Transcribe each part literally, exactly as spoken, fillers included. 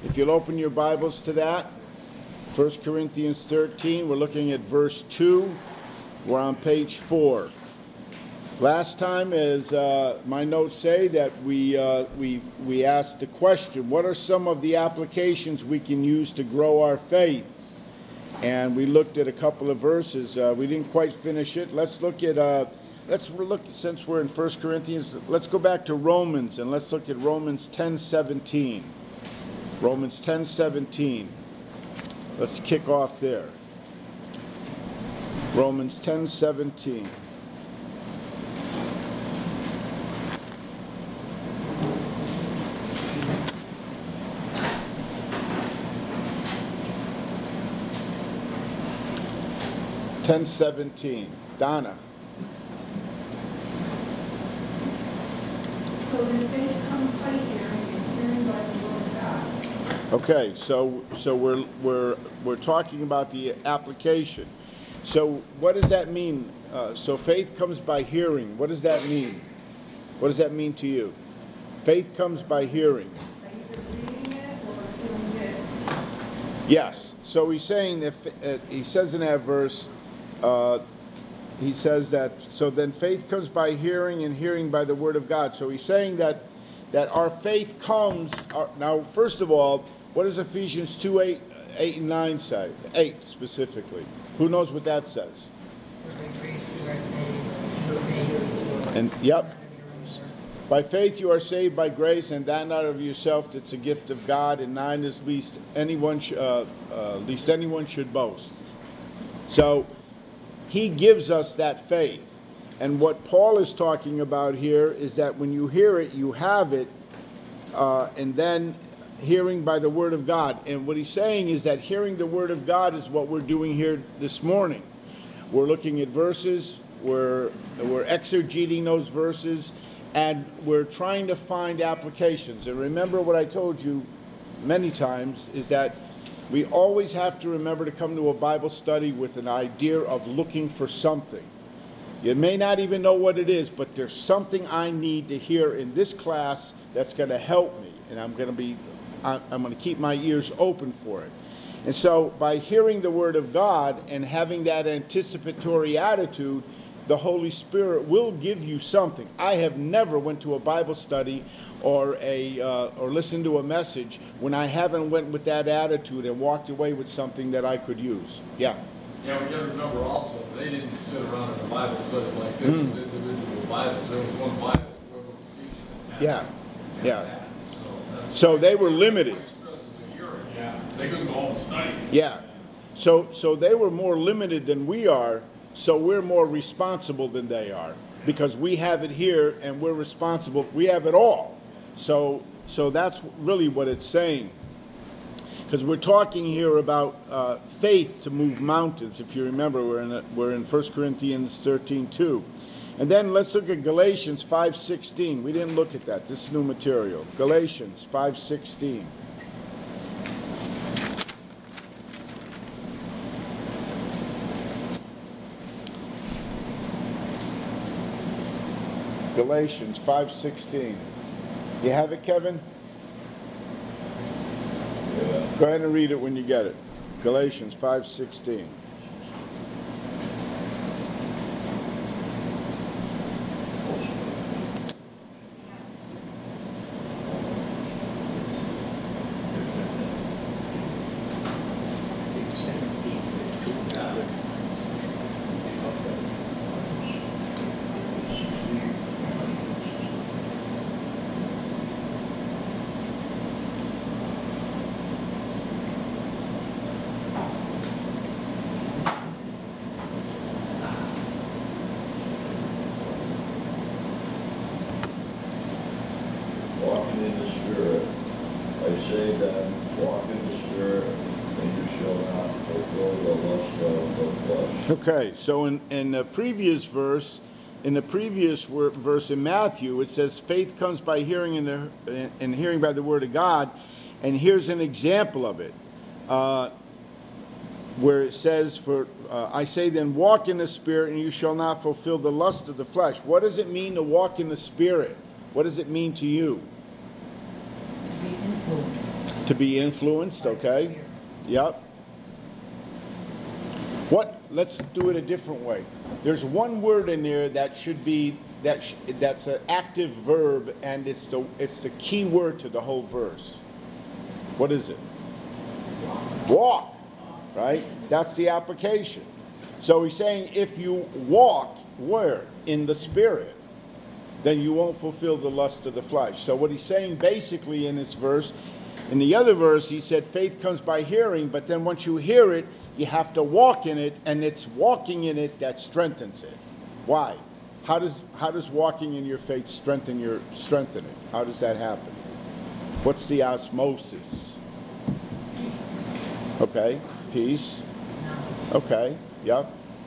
If you'll open your Bibles to that, First Corinthians thirteen, we're looking at verse two. We're on page four. Last time, as uh, my notes say, that we, uh, we, we asked the question, what are some of the applications we can use to grow our faith? And we looked at a couple of verses. Uh, we didn't quite finish it. Let's look at, uh, let's look, since we're in First Corinthians, let's go back to Romans, and let's look at Romans ten seventeen. Romans ten seventeen. Let's kick off there. Romans ten seventeen. ten seventeen. Donna. So then faith comes by hearing, and hearing by the word of God. Okay, so so we're we're we're talking about the application. So what does that mean? Uh, so faith comes by hearing. What does that mean? What does that mean to you? Faith comes by hearing. By either reading it or doing it. Yes. So he's saying that uh, he says in that verse. Uh, he says that, so then faith comes by hearing, and hearing by the word of God. So he's saying that that our faith comes, our, now first of all, what does Ephesians two, eight, eight and nine say? eight specifically. Who knows what that says? And yep. By faith you are saved by grace, and that not of yourself, it's a gift of God, and nine is least anyone, sh- uh, uh, least anyone should boast. So, he gives us that faith. And what Paul is talking about here is that when you hear it, you have it, uh, and then hearing by the word of God. And what he's saying is that hearing the word of God is what we're doing here this morning. We're looking at verses, we're, we're exegeting those verses, and we're trying to find applications. And remember what I told you many times is that we always have to remember to come to a Bible study with an idea of looking for something. You may not even know what it is, but there's something I need to hear in this class that's going to help me, and I'm going to be, I'm going to keep my ears open for it. And so, by hearing the Word of God and having that anticipatory attitude, the Holy Spirit will give you something. I have never went to a Bible study or a uh, or listened to a message when I haven't went with that attitude and walked away with something that I could use. Yeah. Yeah, we got to remember also, they didn't sit around in a Bible study like this Mm. with individual Bibles. There was one Bible whoever was teaching it. Yeah. Yeah. That. So, that's So they were limited. expresses a hearing. Yeah. They couldn't go home and study. Yeah. So so they were more limited than we are, so we're more responsible than they are because we have it here and we're responsible. We have it all. So so that's really what it's saying. Because we're talking here about uh, faith to move mountains. If you remember, we're in a, we're in First Corinthians thirteen two. And then let's look at Galatians five sixteen. We didn't look at that. This is new material. Galatians five sixteen. Galatians five sixteen. You have it, Kevin? Yeah. Go ahead and read it when you get it. Galatians five sixteen. Walking in the Spirit. I say then, walk in the Spirit, and you shall not fulfill the lust of the flesh. Okay, so in, in the previous verse, in the previous wor- verse in Matthew, it says faith comes by hearing and, the, and hearing by the word of God. And here's an example of it. Uh, where it says, "For uh, I say then, walk in the Spirit, and you shall not fulfill the lust of the flesh." What does it mean to walk in the Spirit? What does it mean to you? To be influenced. To To be influenced, okay? Yep. What? Let's do it a different way. There's one word in there that should be that sh that's an active verb, and it's the it's the key word to the whole verse. What is it? Walk, right? That's the application. So he's saying if you walk where? In the Spirit, then you won't fulfill the lust of the flesh. So what he's saying basically in this verse, in the other verse, he said faith comes by hearing, but then once you hear it, you have to walk in it, and it's walking in it that strengthens it. Why? How does how does walking in your faith strengthen your strengthen it? How does that happen? What's the osmosis? Peace. Okay, peace. Okay, yep.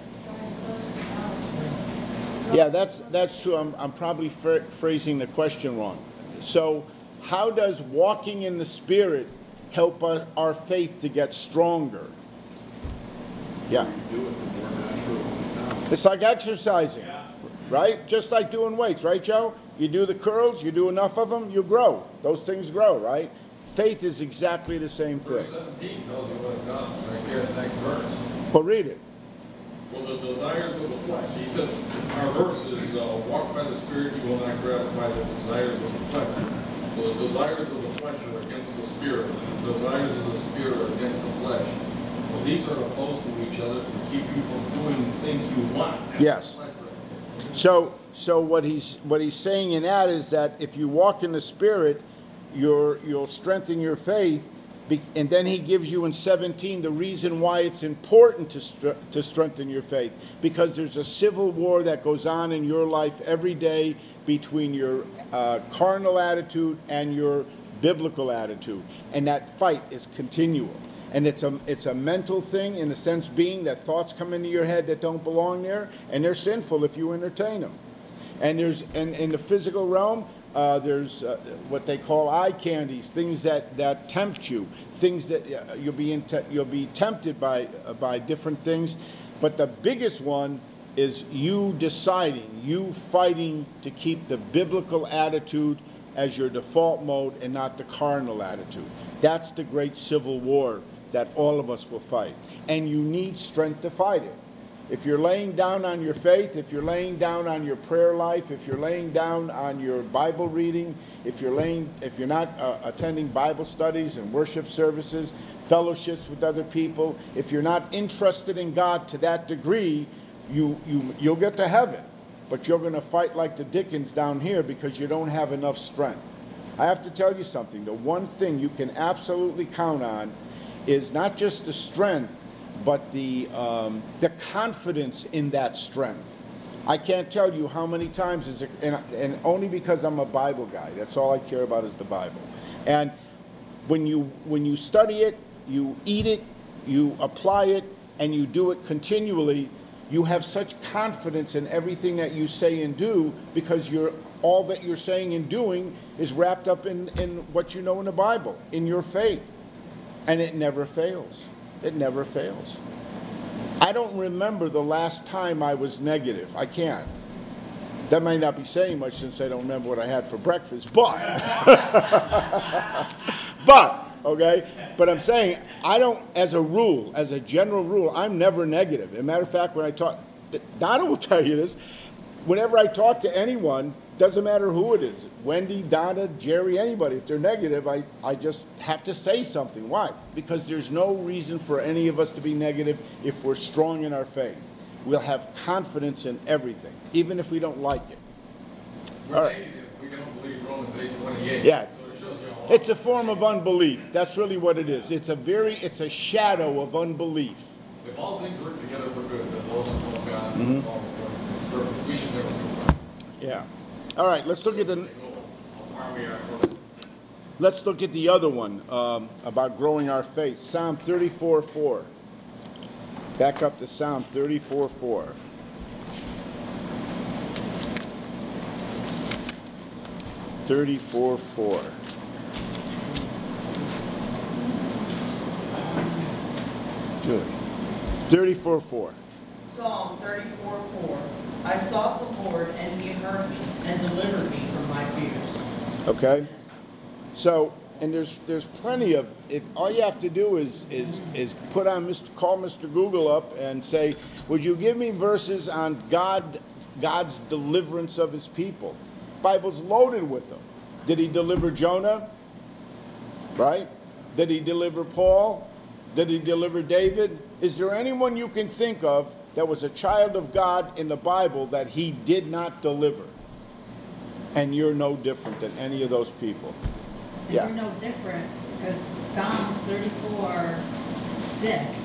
Yeah, that's that's true. I'm I'm probably phr phrasing the question wrong. So, how does walking in the Spirit help us, our faith to get stronger? Yeah. You do it, the more natural it becomes. It's like exercising, right? Just like doing weights, right, Joe? You do the curls, you do enough of them, you grow. Those things grow, right? Faith is exactly the same thing. Verse seventeen tells you what it does, right there in the next verse. Well, read it. For the desires of the flesh. He said, our verse is, uh, walk by the Spirit, you will not gratify the desires of the flesh. For the desires of the flesh are against the Spirit, and the desires of the Spirit are against the flesh. Well, these are opposed to each other to keep you from doing things you want. That's Yes. the flesh, right? So, so what he's what he's saying in that is that if you walk in the Spirit, you're you'll strengthen your faith, be, and then he gives you in seventeen the reason why it's important to str to strengthen your faith, because there's a civil war that goes on in your life every day between your uh, carnal attitude and your biblical attitude, and that fight is continual. And it's a it's a mental thing, in the sense being that thoughts come into your head that don't belong there, and they're sinful if you entertain them. And there's and in the physical realm, uh, there's uh, what they call eye candies, things that, that tempt you, things that uh, you'll be in you'll be tempted by uh, by different things. But the biggest one is you deciding, you fighting to keep the biblical attitude as your default mode and not the carnal attitude. That's the great civil war that all of us will fight. And you need strength to fight it. If you're laying down on your faith, if you're laying down on your prayer life, if you're laying down on your Bible reading, if you're laying, if you're not uh, attending Bible studies and worship services, fellowships with other people, if you're not interested in God to that degree, you, you, you'll get to heaven. But you're going to fight like the Dickens down here because you don't have enough strength. I have to tell you something. The one thing you can absolutely count on is not just the strength, but the um, the confidence in that strength. I can't tell you how many times, is it, and, and only because I'm a Bible guy. That's all I care about is the Bible. And when you when you study it, you eat it, you apply it, and you do it continually, you have such confidence in everything that you say and do, because you're all that you're saying and doing is wrapped up in, in what you know in the Bible, in your faith. And it never fails. It never fails. I don't remember the last time I was negative. I can't. That might not be saying much since I don't remember what I had for breakfast, but, but, okay? But I'm saying, I don't, as a rule, as a general rule, I'm never negative. As a matter of fact, when I talk, Donna will tell you this, whenever I talk to anyone, doesn't matter who it is, Wendy, Donna, Jerry, anybody, if they're negative, I, I just have to say something. Why? Because there's no reason for any of us to be negative if we're strong in our faith. We'll have confidence in everything, even if we don't like it. We're All right. negative. We don't believe Romans eight twenty-eight. Yeah. So it shows you how It's a form of unbelief. That's really what it is. It's a very, it's a shadow of unbelief. if all things work together for good, then those who love God, Mhm. all the perfect. We should never do that. Yeah. All right, let's look at the, How far we are from it. let's look at the other one um, about growing our faith. Psalm thirty-four four. Back up to Psalm thirty-four four. thirty-four four. Good. thirty-four four. Psalm thirty-four four. I sought the Lord, and he heard me, and delivered me from my fears. Okay? So, and there's there's plenty of. If all you have to do is is is put on Mister call Mister Google up and say, would you give me verses on God God's deliverance of His people? Bible's loaded with them. Did He deliver Jonah? Right? Did He deliver Paul? Did He deliver David? Is there anyone you can think of that was a child of God in the Bible that He did not deliver? And you're no different than any of those people. And Yeah. we're no different because Psalms thirty-four, six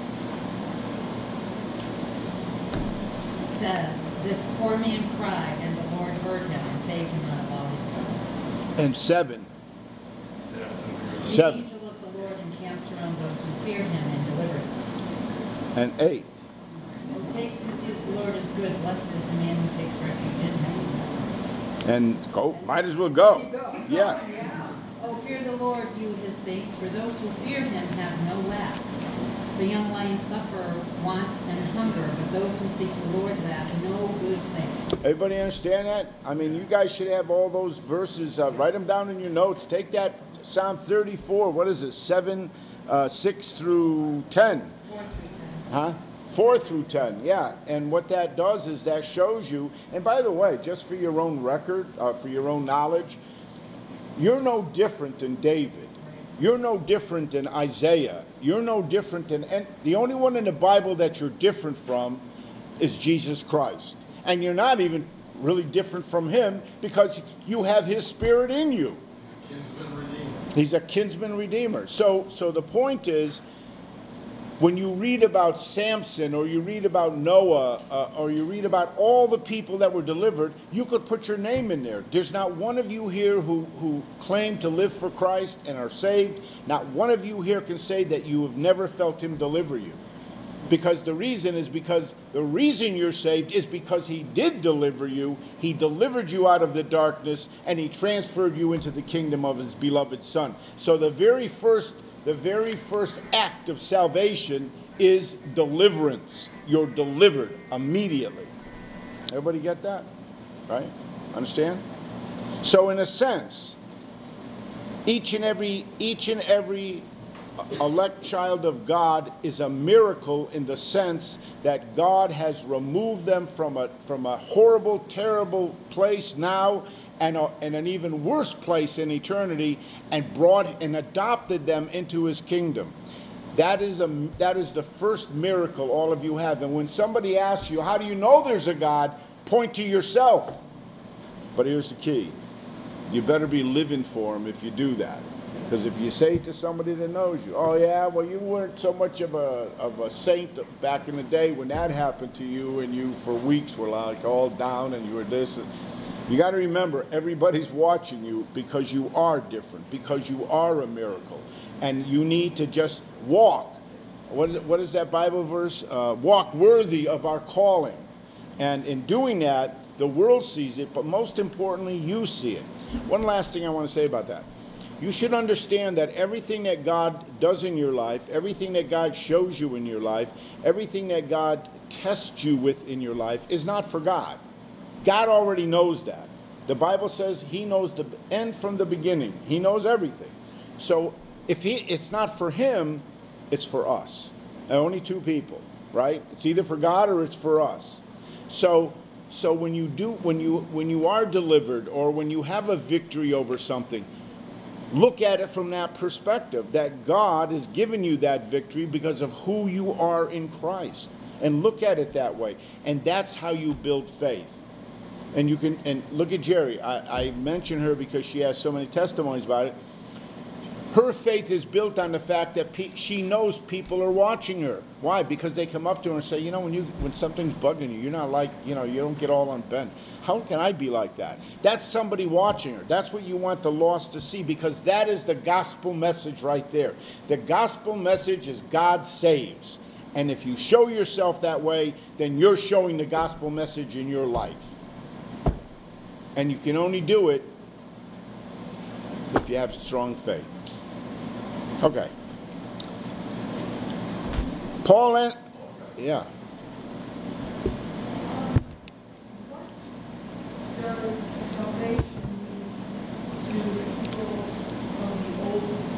says, this poor man cried, and the Lord heard him and saved him out of all his troubles. And seven. Yeah, and The Seven. angel of the Lord encamps around those who fear him and delivers them. And eight. Oh, taste and see that the Lord is good. Blessed is the man who takes refuge in him. And go. Might as well go. Keep going. Yeah. Yeah. Oh, fear the Lord, you his saints, for those who fear him have no lack. The young lions suffer want and hunger, but those who seek the Lord lack no good thing. Everybody understand that? I mean, you guys should have all those verses. Uh, write them down in your notes. Take that Psalm thirty-four. What is it? Seven, uh, six through ten. Four through ten. Huh? Four through ten, yeah. And what that does is that shows you, and by the way, just for your own record, uh, for your own knowledge, you're no different than David. You're no different than Isaiah. You're no different than, and the only one in the Bible that you're different from is Jesus Christ. And you're not even really different from Him because you have His Spirit in you. kinsman redeemer. He's a kinsman redeemer. So, so the point is, when you read about Samson or you read about Noah uh, or you read about all the people that were delivered, you could put your name in there. There's not one of you here who, who claim to live for Christ and are saved. Not one of you here can say that you have never felt Him deliver you. Because the reason is because the reason you're saved is because He did deliver you. He delivered you out of the darkness and He transferred you into the kingdom of His beloved Son. So the very first The very first act of salvation is deliverance. You're delivered immediately. Everybody get that? Right? Understand? So in a sense, each and every each and every elect child of God is a miracle in the sense that God has removed them from a from a horrible, terrible place now and, a, and an even worse place in eternity, and brought and adopted them into His kingdom. That is a that is the first miracle all of you have. And when somebody asks you, how do you know there's a God? Point to yourself. But here's the key. You better be living for Him if you do that. Because if you say to somebody that knows you, oh yeah, well you weren't so much of a of a saint back in the day when that happened to you, and you for weeks were like all down and you were this. And, you got to remember, everybody's watching you because you are different, because you are a miracle. And you need to just walk. What is, what is that Bible verse? Uh, walk worthy of our calling. And in doing that, the world sees it, but most importantly, you see it. One last thing I want to say about that. You should understand that everything that God does in your life, everything that God shows you in your life, everything that God tests you with in your life is not for God. God already knows that. The Bible says He knows the end from the beginning. He knows everything. So if he, it's not for Him, it's for us. And only two people, right? It's either for God or it's for us. So, so when you do, when you when you are delivered or when you have a victory over something, look at it from that perspective. That God has given you that victory because of who you are in Christ, and look at it that way. And that's how you build faith. And you can, and look at Jerry. I, I mention her because she has so many testimonies about it. Her faith is built on the fact that pe- she knows people are watching her. Why? Because they come up to her and say, you know, when you when something's bugging you, you're not like, you know, you don't get all unbent. How can I be like that? That's somebody watching her. That's what you want the lost to see, because that is the gospel message right there. The gospel message is God saves. And if you show yourself that way, then you're showing the gospel message in your life. And you can only do it if you have strong faith. Okay. Paul and yeah. What does salvation mean to people from the Old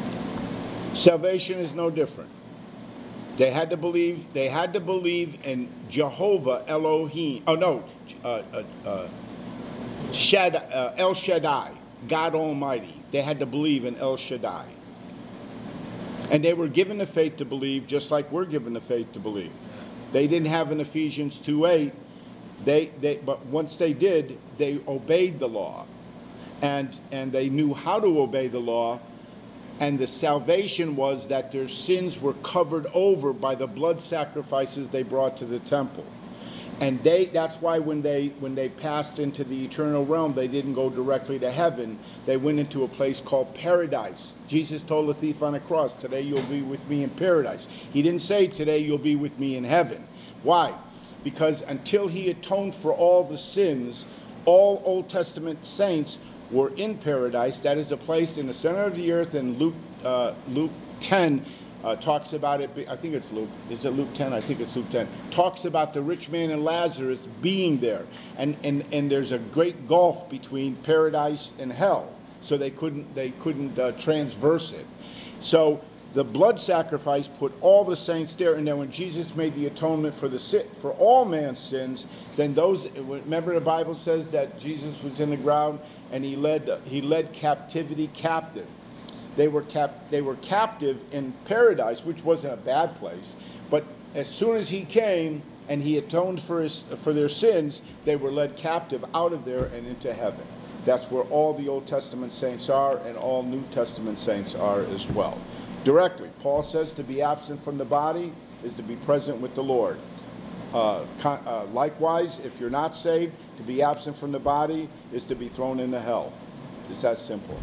Salvation is no different. They had to believe. They had to believe in Jehovah Elohim. Oh no, uh, uh, uh, Shaddai, uh, El Shaddai, God Almighty. They had to believe in El Shaddai, and they were given the faith to believe, just like we're given the faith to believe. They didn't have in Ephesians two eight. They they but once they did, they obeyed the law, and and they knew how to obey the law. And the salvation was that their sins were covered over by the blood sacrifices they brought to the temple. And they that's why when they when they passed into the eternal realm, they didn't go directly to heaven. They went into a place called paradise. Jesus told the thief on the cross, today you'll be with me in paradise. He didn't say today you'll be with me in heaven. Why? Because until he atoned for all the sins, all Old Testament saints were in paradise. That is a place in the center of the earth. And Luke uh, Luke ten uh, talks about it. I think it's Luke. Is it Luke ten? I think it's Luke ten. Talks about the rich man and Lazarus being there. And and and there's a great gulf between paradise and hell. So they couldn't they couldn't uh, transverse it. So the blood sacrifice put all the saints there, and then when Jesus made the atonement for the for all man's sins, then those, remember the Bible says that Jesus was in the ground and he led he led captivity captive. They were cap they were captive in paradise, which wasn't a bad place, but as soon as he came and he atoned for his for their sins, they were led captive out of there and into heaven. That's where all the Old Testament saints are, and all New Testament saints are as well. Directly, Paul says to be absent from the body is to be present with the Lord. Uh, con uh, likewise, if you're not saved, to be absent from the body is to be thrown into hell. It's that simple.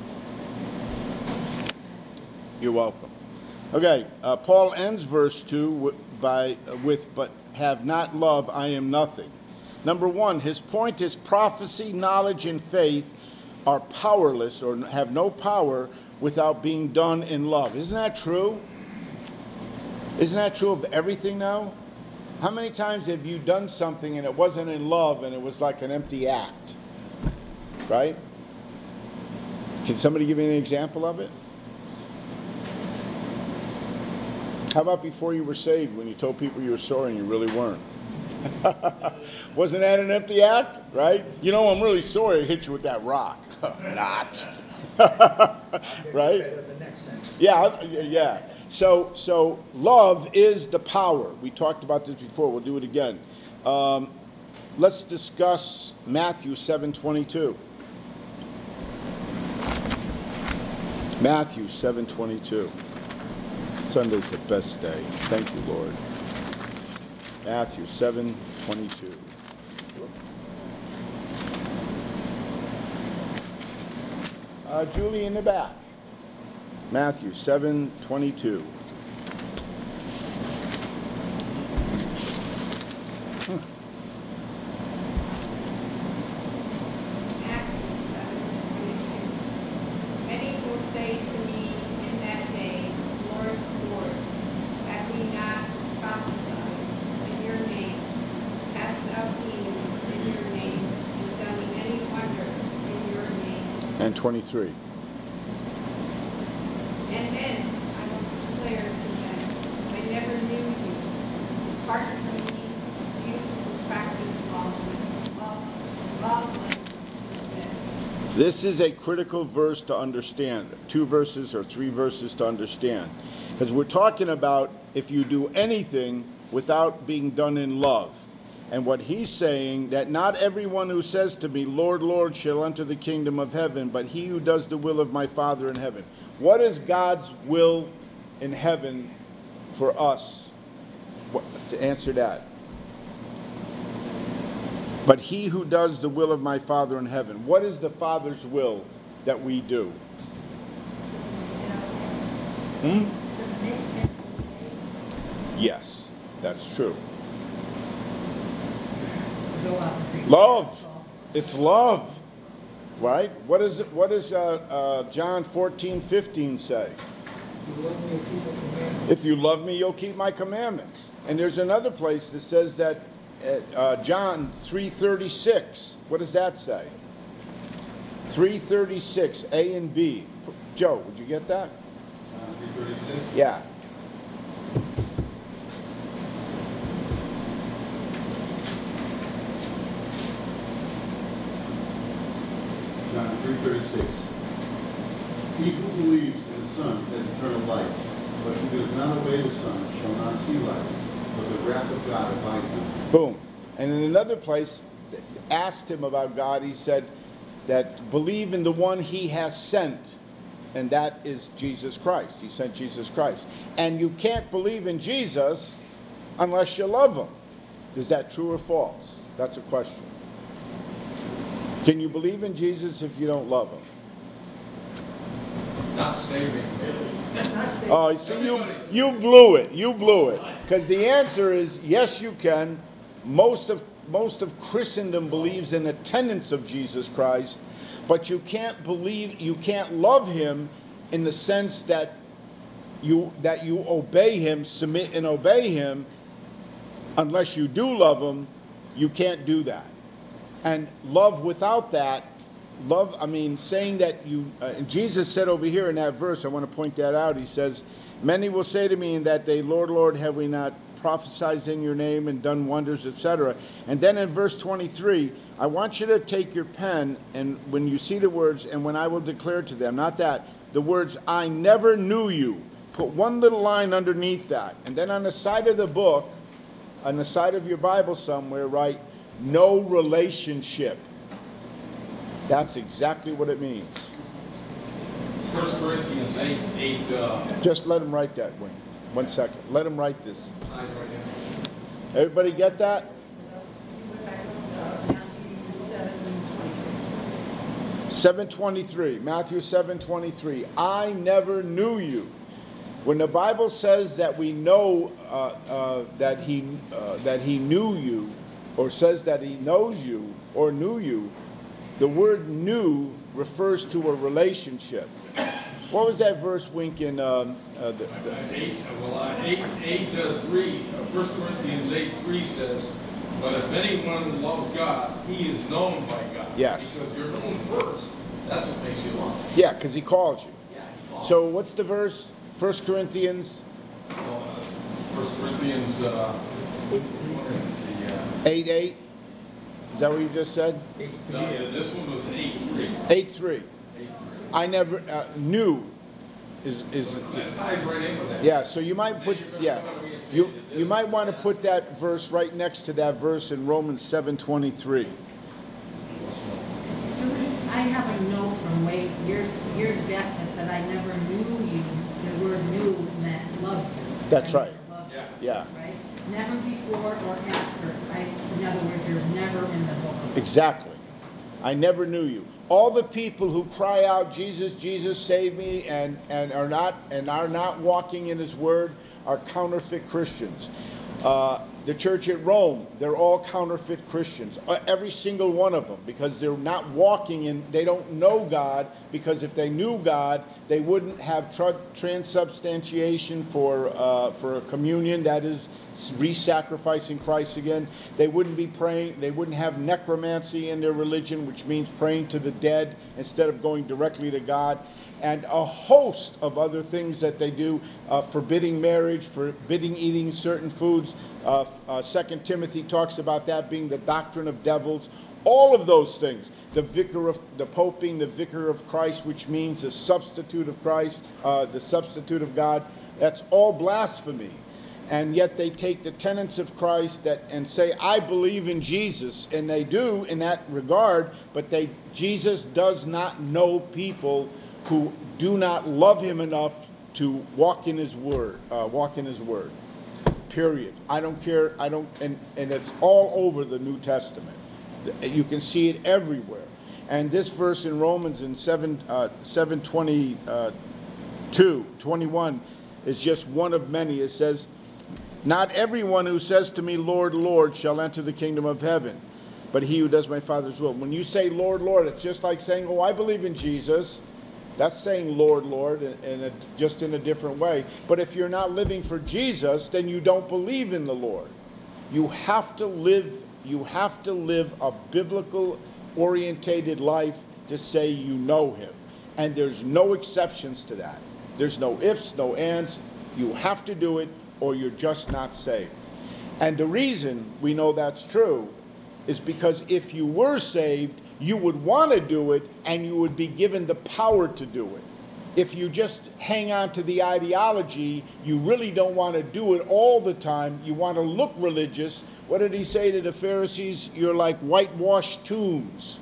You're welcome. Okay, uh, Paul ends verse two by uh, with, but have not love, I am nothing. Number one, his point is prophecy, knowledge, and faith are powerless or have no power without being done in love. Isn't that true? Isn't that true of everything now? How many times have you done something and it wasn't in love and it was like an empty act? Right? Can somebody give me an example of it? How about before you were saved, when you told people you were sorry and you really weren't? Wasn't that an empty act? Right? You know, I'm really sorry I hit you with that rock. Not. Right? Yeah, yeah. So, so love is the power. We talked about this before. We'll do it again. Um, let's discuss Matthew seven twenty-two. Matthew seven twenty-two. Sunday's the best day. Thank you, Lord. Matthew seven twenty-two. Uh, Julie in the back. Matthew seven twenty-two. Hmm. Matthew seven twenty-two. Many will say to me in that day, Lord, Lord, have we not prophesied in your name, cast out demons in your name, and done many wonders in your name? And twenty-three. And then I will declare to them, I never knew you. Depart from me, you who practice lawlessness. Lawlessness. This is a critical verse to understand. Two verses or three verses to understand. Because we're talking about if you do anything without being done in love. And what he's saying, that not everyone who says to me, Lord, Lord, shall enter the kingdom of heaven, but he who does the will of my Father in heaven. What is God's will in heaven for us? What, to answer that. But he who does the will of my Father in heaven. What is the Father's will that we do? Hmm? Yes, that's true. Go out and preach. Love. It's love. Right? What is it? What does uh, uh, John fourteen fifteen say? If you love me, you'll keep my commandments. And there's another place that says that at uh, John three thirty-six. What does that say? three thirty-six, A and B. Joe, would you get that? three thirty-six? Yeah. John three thirty-six. He who believes in the Son has eternal life, but who does not obey the Son shall not see life, but the wrath of God abides on him. Boom. And in another place, asked him about God, he said that believe in the one he has sent, and that is Jesus Christ. He sent Jesus Christ. And you can't believe in Jesus unless you love him. Is that true or false? That's a question. Can you believe in Jesus if you don't love him? Not saving. Oh, you see, you, you blew it. You blew it. Because the answer is yes, you can. Most of most of Christendom believes in the tenets of Jesus Christ, but you can't believe, you can't love him in the sense that you that you obey him, submit and obey him. Unless you do love him, you can't do that. And love without that, love, I mean, saying that you, uh, Jesus said over here in that verse, I want to point that out, he says, many will say to me in that day, Lord, Lord, have we not prophesied in your name and done wonders, et cetera. And then in verse twenty-three, I want you to take your pen, and when you see the words, and when I will declare to them, not that, the words, I never knew you. Put one little line underneath that. And then on the side of the book, on the side of your Bible somewhere, write, no relationship. That's exactly what it means. First Corinthians eight, eight, uh, Just let him write that, Wayne. One second. Let him write this. I write it. Everybody get that? seven twenty-three. Matthew seven twenty-three. I never knew you. When the Bible says that we know uh, uh, that he uh, that he knew you, or says that he knows you or knew you, the word knew refers to a relationship. What was that verse, Wink, in um, uh, the, the, Uh, Eight, well, uh, eight, eight, uh, three, uh, First Corinthians eight, three says, but if anyone loves God, he is known by God. Yes. Because you're known first. That's what makes you love. yeah, because he calls you. Yeah. he loves. So what's the verse? First Corinthians Well, uh, First Corinthians, uh, the, uh, eight eight. Is that what you just said? no, yeah, this one was eight, three. eight three. Eight, three. I never uh, knew. Is is So that ties right in with that. yeah. So you might put yeah. You you might want to put that verse right next to that verse in Romans seven twenty three. I have a note from way years years back that said I never knew you. The word "knew" meant loved you. That's I right. never loved you, Yeah. Right. Never before or after. Right. In other words, you're never in the book. Exactly. I never knew you. All the people who cry out, Jesus, Jesus, save me, and, and are not and are not walking in his word are counterfeit Christians. Uh, the church at Rome, they're all counterfeit Christians. Uh, every single one of them, because they're not walking in, they don't know God, because if they knew God, they wouldn't have tra- transubstantiation for, uh, for a communion, that is re-sacrificing Christ again. They wouldn't be praying, they wouldn't have necromancy in their religion, which means praying to the dead instead of going directly to God, and a host of other things that they do, uh, forbidding marriage, forbidding eating certain foods. Uh, uh, Second Timothy talks about that being the doctrine of devils. All of those things. The vicar of the Pope being the vicar of Christ, which means the substitute of Christ, uh, the substitute of God. That's all blasphemy. And yet they take the tenets of Christ that and say, I believe in Jesus, and they do in that regard, but they Jesus does not know people who do not love him enough to walk in his word, uh, walk in his word. Period. I don't care. I don't, and, and it's all over the New Testament. You can see it everywhere. And this verse in Romans in seven uh, seven twenty two twenty one is just one of many. It says, not everyone who says to me, Lord, Lord, shall enter the kingdom of heaven, but he who does my Father's will. When you say Lord, Lord, it's just like saying, oh, I believe in Jesus. That's saying Lord, Lord, in a, just in a different way. But if you're not living for Jesus, then you don't believe in the Lord. You have to live, you have to live a biblical orientated life to say you know him. And there's no exceptions to that. There's no ifs, no ands. You have to do it or you're just not saved. And the reason we know that's true is because if you were saved, you would want to do it and you would be given the power to do it. If you just hang on to the ideology, you really don't want to do it all the time. You want to look religious. What did he say to the Pharisees? You're like whitewashed tombs.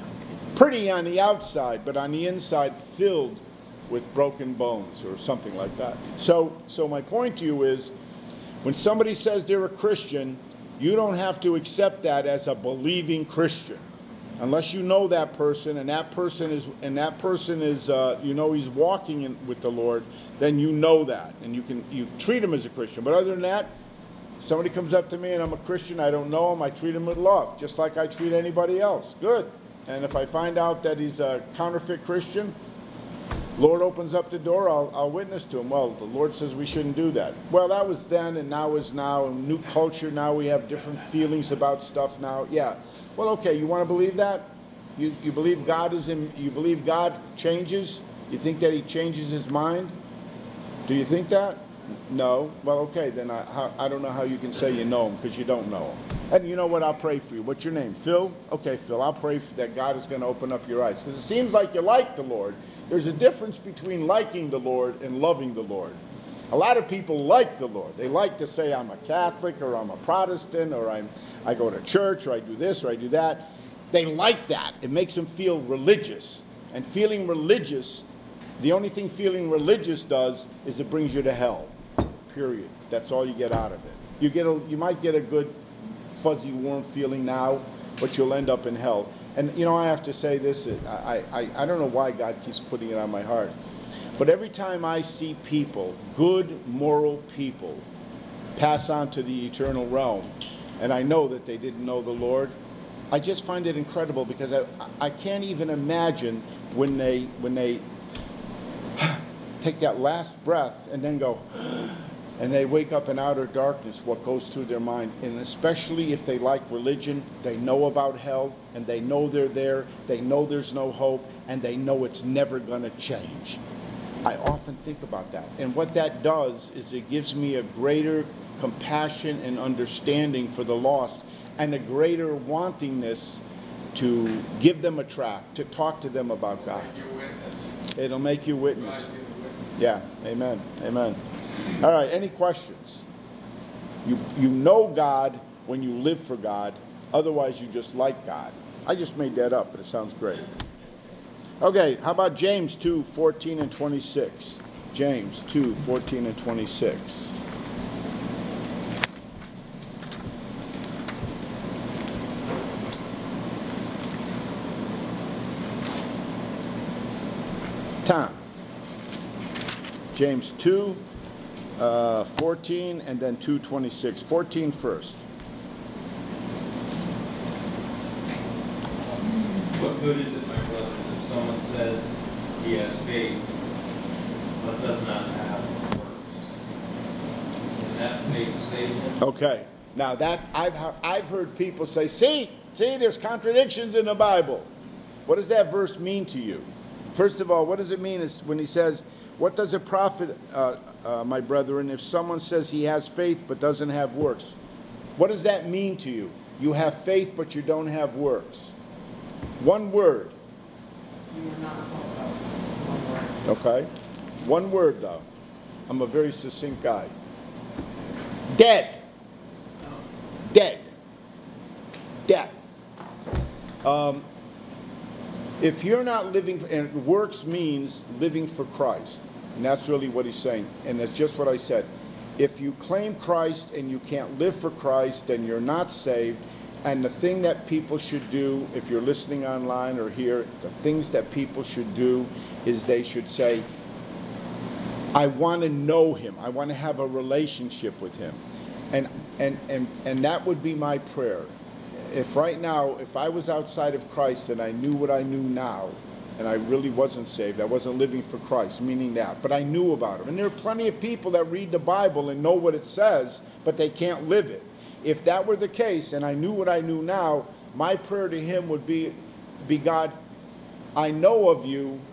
Pretty on the outside, but on the inside filled with broken bones or something like that. So, so my point to you is, when somebody says they're a Christian, you don't have to accept that as a believing Christian. Unless you know that person and that person is, and that person is, uh, you know, he's walking in, with the Lord, then you know that, and you can you treat him as a Christian. But other than that, somebody comes up to me and I'm a Christian, I don't know him, I treat him with love, just like I treat anybody else. Good. And if I find out that he's a counterfeit Christian, Lord opens up the door, I'll, I'll witness to him. Well, the Lord says we shouldn't do that. Well, that was then and now is now, and new culture now, we have different feelings about stuff now. Yeah. Well, okay, you want to believe that? You, you believe God is in, you believe God changes? You think that he changes his mind? Do you think that? No. Well, okay, then I, how, I don't know how you can say you know him, because you don't know him. And you know what? I'll pray for you. What's your name? Phil? Okay, Phil, I'll pray for that God is going to open up your eyes. Because it seems like you like the Lord. There's a difference between liking the Lord and loving the Lord. A lot of people like the Lord. They like to say, I'm a Catholic, or I'm a Protestant, or I'm, I go to church, or I do this, or I do that. They like that. It makes them feel religious. And feeling religious, the only thing feeling religious does is it brings you to hell. Period. That's all you get out of it. You get a, you might get a good, fuzzy, warm feeling now, but you'll end up in hell. And, you know, I have to say this, I, I, I don't know why God keeps putting it on my heart, but every time I see people, good, moral people, pass on to the eternal realm, and I know that they didn't know the Lord, I just find it incredible, because I, I can't even imagine when they, when they take that last breath and then go, and they wake up in outer darkness, what goes through their mind. And especially if they like religion, they know about hell, and they know they're there, they know there's no hope, and they know it's never going to change. I often think about that. And what that does is it gives me a greater compassion and understanding for the lost, and a greater wantingness to give them a tract, to talk to them about God. It'll make you witness. Yeah, amen, amen. All right, any questions? You, you know God when you live for God. Otherwise, you just like God. I just made that up, but it sounds great. Okay, how about James two, fourteen and twenty-six? James two, fourteen and twenty-six. Tom. James two, uh, fourteen, and then two twenty-six. fourteen first. What good is it, my brother, if someone says he has faith, but does not have works? Can that faith save him? Okay. Now that I've I've heard people say, see, see, there's contradictions in the Bible. What does that verse mean to you? First of all, what does it mean is when he says, what does it profit, uh, uh, my brethren, if someone says he has faith but doesn't have works? What does that mean to you? You have faith but you don't have works. One word. You are not one word. Okay. One word, though. I'm a very succinct guy. Dead. Dead. Death. Um, if you're not living, for, and works means living for Christ. And that's really what he's saying. And that's just what I said. If you claim Christ and you can't live for Christ, then you're not saved. And the thing that people should do, if you're listening online or here, the things that people should do is they should say, I want to know him. I want to have a relationship with him. And, and, and, and that would be my prayer. If right now, if I was outside of Christ and I knew what I knew now, and I really wasn't saved, I wasn't living for Christ, meaning that, but I knew about him. And there are plenty of people that read the Bible and know what it says, but they can't live it. If that were the case, and I knew what I knew now, my prayer to him would be, be God, I know of you,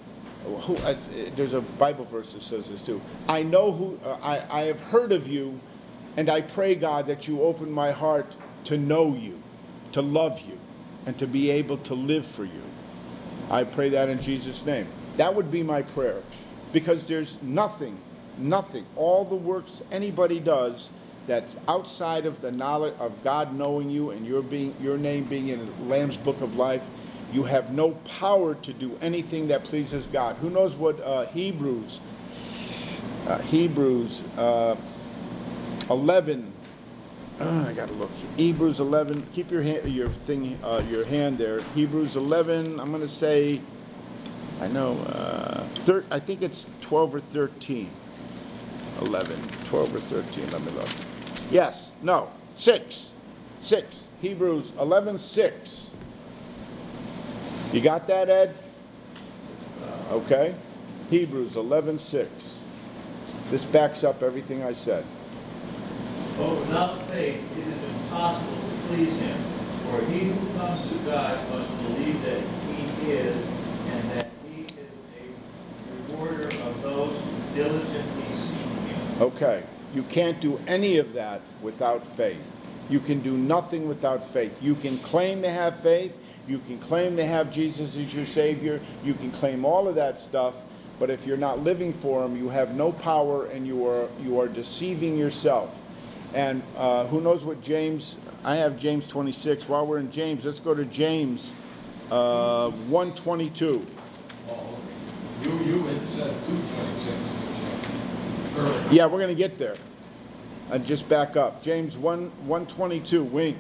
who, uh, there's a Bible verse that says this too. I know who, uh, I, I have heard of you, and I pray, God, that you open my heart to know you, to love you, and to be able to live for you. I pray that in Jesus' name. That would be my prayer. Because there's nothing, nothing, all the works anybody does that's outside of the knowledge of God knowing you and your being, your name being in the Lamb's Book of Life. You have no power to do anything that pleases God. Who knows what uh, Hebrews, uh, Hebrews uh, eleven. Uh, I gotta look. Hebrews eleven. Keep your hand, your thing, uh, your hand there. Hebrews eleven. I'm gonna say. I know. Uh, thir- I think it's twelve or thirteen. eleven, twelve or thirteen. Let me look. Yes. No. Six. Six. Hebrews eleven six. You got that, Ed? Okay. Hebrews eleven six. This backs up everything I said. But without faith, it is impossible to please him. For he who comes to God must believe that he is, and that he is a rewarder of those who diligently seek him. Okay. You can't do any of that without faith. You can do nothing without faith. You can claim to have faith. You can claim to have Jesus as your Savior. You can claim all of that stuff. But if you're not living for him, you have no power, and you are you are deceiving yourself. And uh, who knows what James, I have James twenty-six. While we're in James, let's go to James uh, one twenty-two. Oh, okay. You, you had said two twenty-six earlier. Yeah, we're going to get there. And just back up. James one twenty-two, wink.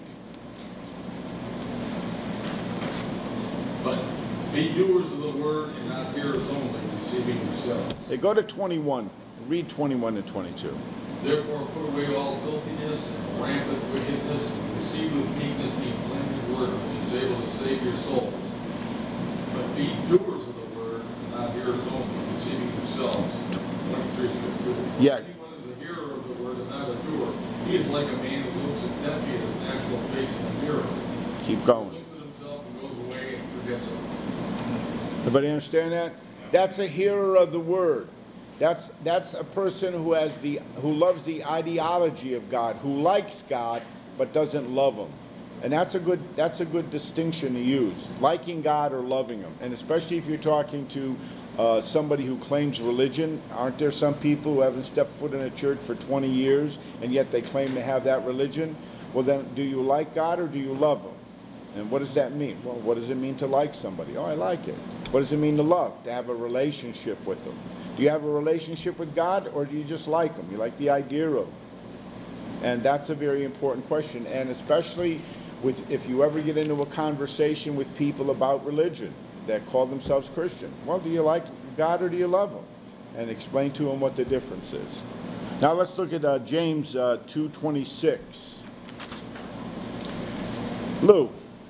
But be doers of the word and not hearers only, deceiving yourselves. They go to twenty-one. Read twenty-one to twenty-two. Therefore put away all filthiness and rampant wickedness, and receive with meekness the implanted word, which is able to save your souls. But be doers of the word and not hearers only, deceiving yourselves. twenty-three through two. Yeah. If anyone is a hearer of the word and not a doer, he is like a man who looks intently at his natural face in a mirror. Keep going. He looks at himself and goes away and forgets it. Everybody understand that? That's a hearer of the word. That's that's a person who has the who loves the ideology of God, who likes God but doesn't love him. And that's a good that's a good distinction to use. Liking God or loving him. And especially if you're talking to uh, somebody who claims religion. Aren't there some people who haven't stepped foot in a church for twenty years and yet they claim to have that religion? Well then, do you like God or do you love him? And what does that mean? Well, what does it mean to like somebody? Oh, I like it. What does it mean to love? To have a relationship with them. Do you have a relationship with God, or do you just like him? You like the idea of him? And that's a very important question. And especially with if you ever get into a conversation with people about religion that call themselves Christian. Well, do you like God or do you love him? And explain to them what the difference is. Now let's look at uh, James uh, two twenty-six. Lou.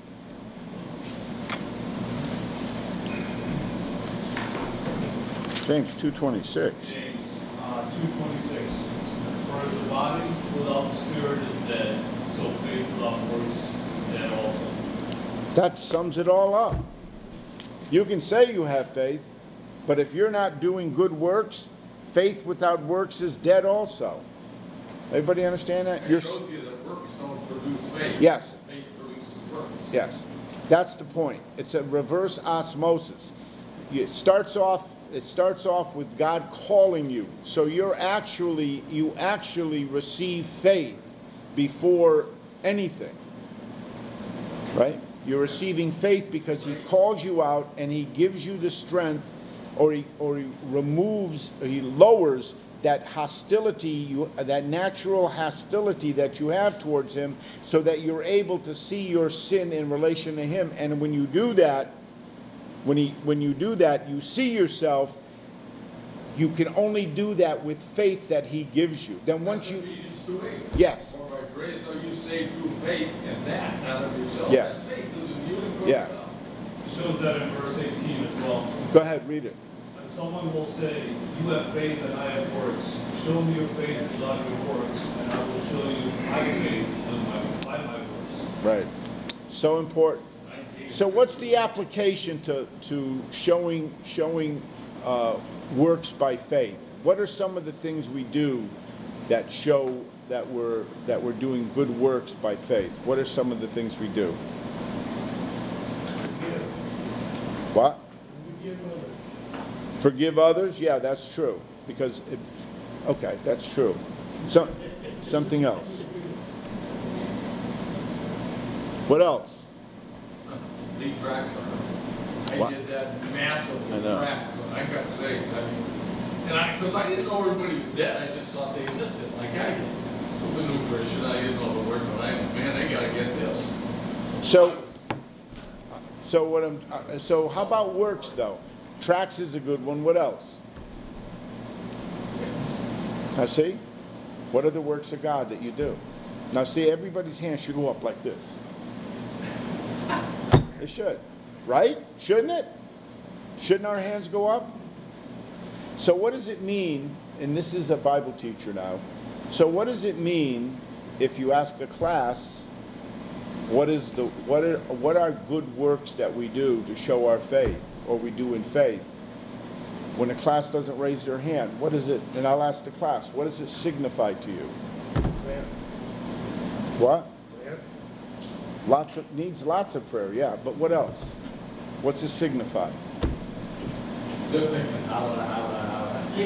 James two twenty-six. James uh, two twenty-six. For as the body without the spirit is dead, so faith without works is dead also. That sums it all up. You can say you have faith, but if you're not doing good works, faith without works is dead also. Everybody understand that? It You're, shows you that works don't produce faith. Yes. Faith produces works. yes, that's the point. It's a reverse osmosis. It starts off. It starts off with God calling you. So you're actually, you actually receive faith before anything. Right? You're receiving faith because he calls you out and he gives you the strength, or he, or he removes, or he lowers that hostility, you, that natural hostility that you have towards him, so that you're able to see your sin in relation to him. And when you do that, When he, when you do that, you see yourself. You can only do that with faith that he gives you. Then once you, Ephesians two eight. yes, For by grace are you saved through faith, and that not of yourself. Yes. That faith is in you and from Yeah. yourself. It shows that in verse eighteen as well. go ahead, read it. And someone will say, you have faith and I have works. Show me your faith without your works, and I will show you my faith with my, by my works. Right. So important. nineteen. So what's the application to to showing showing uh, works by faith? What are some of the things we do that show that we're that we're doing good works by faith? What are some of the things we do? What? Forgive others? Yeah, that's true. Because, it, okay, that's true. So, something else. What else? Lead tracks on. I What? did that massive I know. tracks when I got saved. I mean, and I, because I didn't know everybody was dead, I just thought they missed it, like I did. I was a new Christian, I didn't know the word, but I, man, they gotta get this. So, so what I'm, uh, so how about works though? Tracks is a good one. What else? Now see, what are the works of God that you do? Now see, everybody's hand should go up like this. It should, right? Shouldn't it? Shouldn't our hands go up? So what does it mean, and this is a Bible teacher now, so what does it mean if you ask a class, what is the what are what are good works that we do to show our faith, or we do in faith? When a class doesn't raise their hand, what is it? And I'll ask the class, what does it signify to you? Prayer. What? Prayer. Lots of needs lots of prayer, yeah. But what else? What's it signify? They're thinking, how, how, how,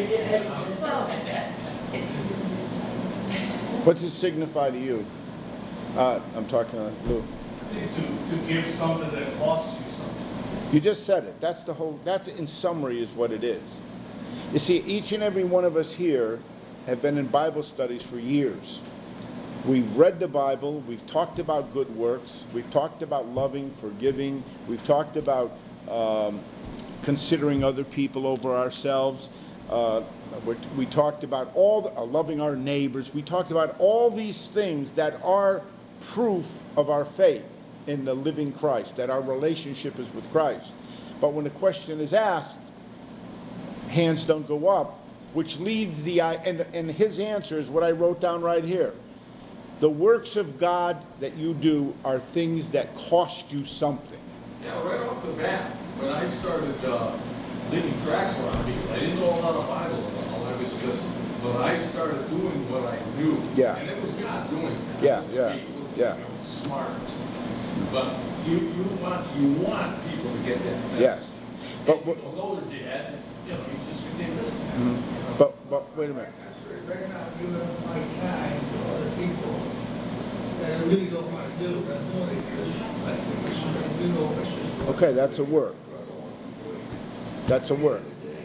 What's it signify to you? Uh, I'm talking to Lou. To, to give something that costs you something. You just said it. That's the whole, that's in summary is what it is. You see, each and every one of us here have been in Bible studies for years. We've read the Bible, we've talked about good works, we've talked about loving, forgiving, we've talked about um, considering other people over ourselves. Uh, we, we talked about all the, uh, loving our neighbors. We talked about all these things that are proof of our faith in the living Christ, that our relationship is with Christ. But when the question is asked, hands don't go up, which leads the, and, and his answer is what I wrote down right here. The works of God that you do are things that cost you something. Yeah, right off the bat, when I started uh, leaving tracks around people, I didn't know a lot of Bible at all. I was just, but I started doing what I knew. Yeah. And it was God doing it. Yeah, It was, yeah, it was, yeah. It was smart. But you, you want you want people to get that message. Yes. But But what- although they're dead, you know, you just they listen. Mhm. You know? But, but wait a minute. I better not give up my time to other people that I really don't want to do. That's what it is. Like, you know, it's just- Okay, that's a work. That's a work.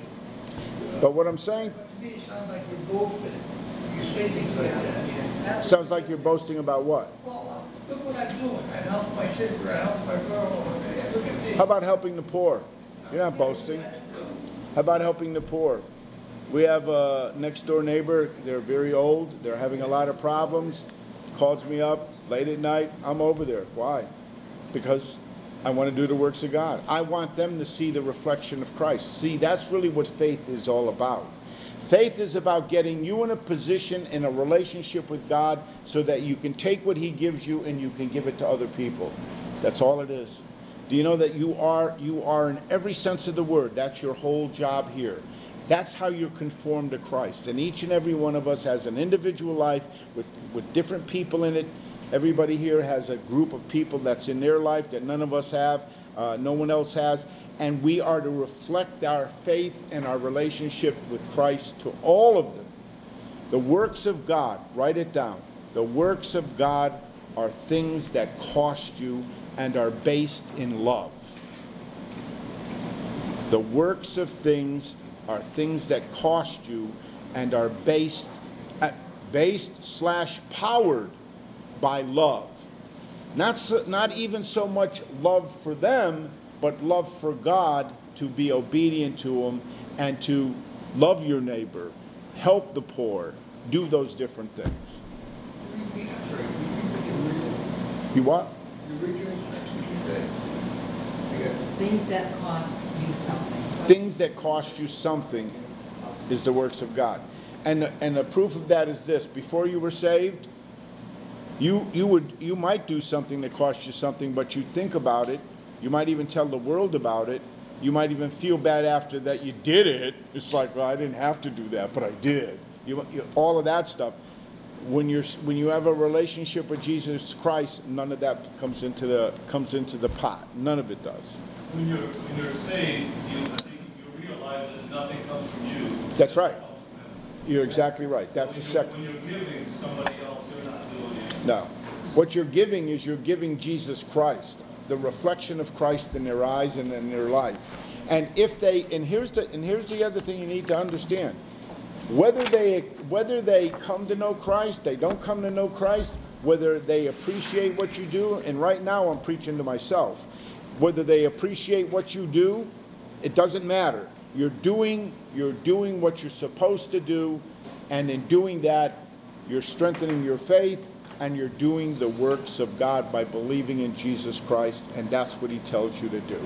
But what I'm saying, To me, it sounds like you're boasting. You say things like that. sounds like you're boasting about what? Well, uh, look what I'm doing. I help my sister, I help my girl, and look at me. How about helping the poor? You're not boasting. How about helping the poor? We have a next door neighbor, they're very old, they're having a lot of problems, calls me up late at night, I'm over there. Why? Because I want to do the works of God. I want them to see the reflection of Christ. See, that's really what faith is all about. Faith is about getting you in a position, in a relationship with God, so that you can take what He gives you and you can give it to other people. That's all it is. Do you know that you are, you are in every sense of the word, that's your whole job here. That's how you're conformed to Christ. And each and every one of us has an individual life with, with different people in it. Everybody here has a group of people that's in their life that none of us have, uh, no one else has. And we are to reflect our faith and our relationship with Christ to all of them. The works of God, write it down. The works of God are things that cost you and are based in love. The works of things are things that cost you and are based, at, based slash powered by love. Not, so, not even so much love for them, but love for God, to be obedient to Him and to love your neighbor, help the poor, do those different things. Repeat, I'm sorry, repeat what You what? you read. The original text you said. Again. Things that cost you something. Things that cost you something is the works of God. And, and the proof of that is this. Before you were saved, you, you, would, you might do something that cost you something, but you'd think about it. You might even tell the world about it, You might even feel bad after that you did it. It's like, well, I didn't have to do that, but I did. You, you, all of that stuff. When you're when you have a relationship with Jesus Christ, none of that comes into the comes into the pot. None of it does. When you're when you're saved, you I think you realize that nothing comes from you. That's right. You're exactly right. That's the second. When you're giving somebody else, you're not doing it. No. What you're giving is you're giving Jesus Christ, the reflection of Christ in their eyes and in their life. And if they, and here's the, and here's the other thing you need to understand. Whether they, whether they come to know Christ, they don't come to know Christ, whether they appreciate what you do, and right now I'm preaching to myself, whether they appreciate what you do, it doesn't matter. You're doing, you're doing what you're supposed to do, and in doing that, you're strengthening your faith, and you're doing the works of God by believing in Jesus Christ, and that's what he tells you to do.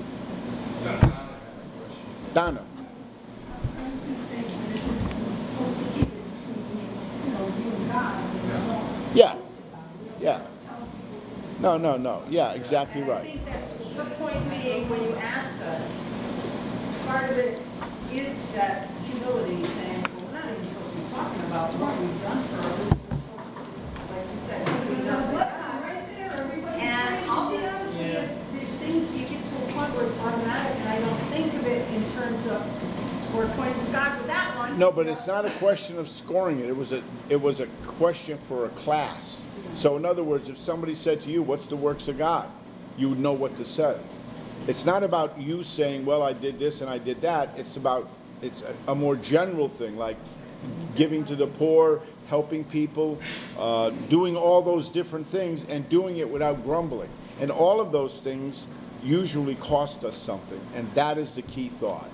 Donna. I was gonna say, when it's supposed to keep it between, you know, you and God. and don't Yeah. post about it. We don't Yeah. tell people. No, no, no. Yeah, exactly And I right. think that's her point being, when you ask us, part of it is that humility, saying, well, we're not even supposed to be talking about what we've done for others. We're supposed to, like you said, what we've done for Listen, God. right there, everybody's And praising I'll be you. honest with you, there's things you get to a point where it's automatic, and I don't think of it in terms of score points with God with that one. No, but it's not a question of scoring it. It was a it was a question for a class. So in other words, if somebody said to you, "What's the works of God?" you would know what to say. It's not about you saying, "Well, I did this and I did that." It's about it's a, a more general thing, like giving to the poor, helping people, uh, doing all those different things, and doing it without grumbling. And all of those things usually cost us something, and that is the key thought.